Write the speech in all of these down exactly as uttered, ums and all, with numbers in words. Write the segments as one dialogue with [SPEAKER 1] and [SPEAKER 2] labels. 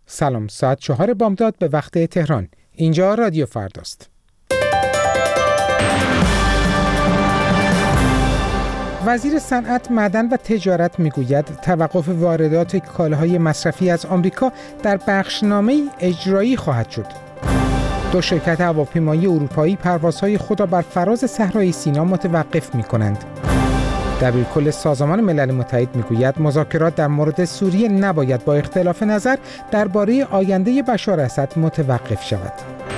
[SPEAKER 1] سلام، ساعت چهار بامداد به وقت تهران. اینجا رادیو فرداست. وزیر صنعت، معدن و تجارت میگوید توقف واردات کالاهای مصرفی از آمریکا در بخشنامه اجرایی خواهد شد. دو شرکت هواپیمایی اروپایی پروازهای خود را بر فراز صحرای سینا متوقف می‌کنند. دبیرکل سازمان ملل متحد میگوید مذاکرات در مورد سوریه نباید با اختلاف نظر درباره آینده بشار اسد متوقف شود.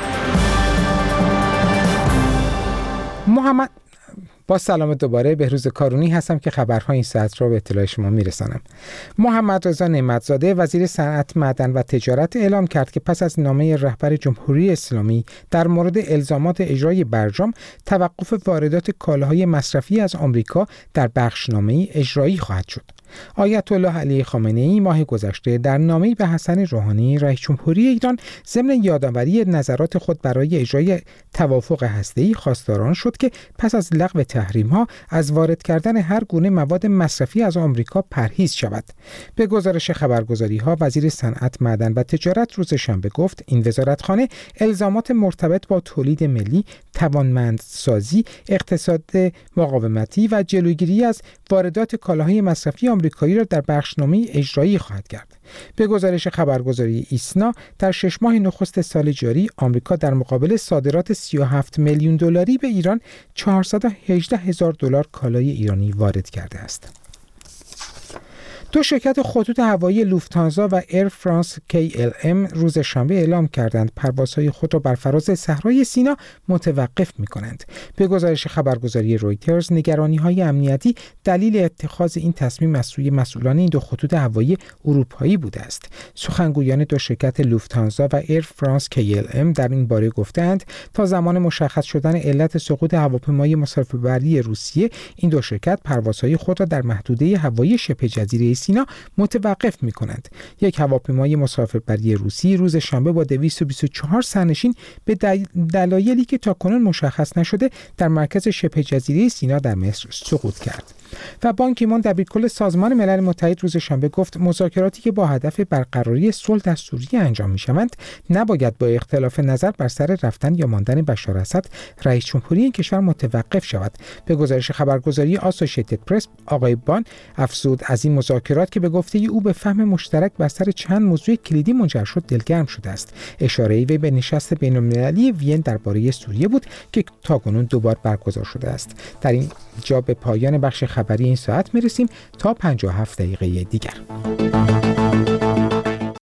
[SPEAKER 1] محمد با سلام دوباره، بهروز کارونی هستم که خبرهای این ساعت را به اطلاع شما میرسانم. محمد رضا نعمت‌زاده وزیر صنعت، معدن و تجارت اعلام کرد که پس از نامه رهبر جمهوری اسلامی در مورد الزامات اجرای برجام، توقف واردات کالاهای مصرفی از آمریکا در بخشنامه اجرایی خواهد شد. آیت الله علی خامنه‌ای ماه گذشته در نامه‌ای به حسن روحانی رئیس جمهوری ایران ضمن یادآوری نظرات خود برای اجرای توافق هسته‌ای خواستار شد که پس از لغو تحریم‌ها از وارد کردن هر گونه مواد مصرفی از آمریکا پرهیز شود. به گزارش خبرگزاری‌ها، وزیر صنعت، معدن و تجارت روز شنبه گفت این وزارتخانه الزامات مرتبط با تولید ملی، توانمندسازی، اقتصاد مقاومتی و جلوگیری از واردات کالاهای مصرفی آمریکایی را در بخشنامه اجرایی خواهد کرد. به گزارش خبرگزاری ایسنا، در شش ماه نخست سال جاری آمریکا در مقابل صادرات سی و هفت میلیون دلاری به ایران چهارصد و هجده هزار دلار کالای ایرانی وارد کرده است. دو شرکت خطوط هوایی لوفتانزا و ایر فرانس کی ال ام روز شنبه اعلام کردند پروازهای خود را بر فراز صحرای سینا متوقف می‌کنند. به گزارش خبرگزاری رویترز، نگرانی‌های امنیتی دلیل اتخاذ این تصمیم از سوی مسئولان این دو خطوط هوایی اروپایی بوده است. سخنگویان دو شرکت لوفتانزا و ایر فرانس کی ال ام در این باره گفتند تا زمان مشخص شدن علت سقوط هواپیمای مسافربری روسیه، این دو شرکت پروازهای خود را در محدوده هوایی شبه جزیره سینا متوقف می‌کنند. یک هواپیمای مسافربری روسی روز شنبه با دویست و بیست و چهار سرنشین به دلایلی که تاکنون مشخص نشده در مرکز شبه جزیره سینا در مصر سقوط کرد. و بان کی مون دبیرکل سازمان ملل متحد روز شنبه گفت مذاکراتی که با هدف برقراری صلح در سوریه انجام می‌شوند نباید با اختلاف نظر بر سر رفتن یا ماندن بشار اسد، رئیس جمهوری این کشور، متوقف شود. به گزارش خبرگزاری آسوشیتد پرس، آقای بان افزود از این مذاکرات که به گفته او به فهم مشترک بر سر چند موضوع کلیدی منجر شد دلگرم شده است. اشاره‌ای وی به نشست بین‌المللی وین درباره سوریه بود که تاکنون دوبار برگزار شده است. در این جا به پایان بخش خبری این ساعت میرسیم تا پنجاه و هفت دقیقه دیگر.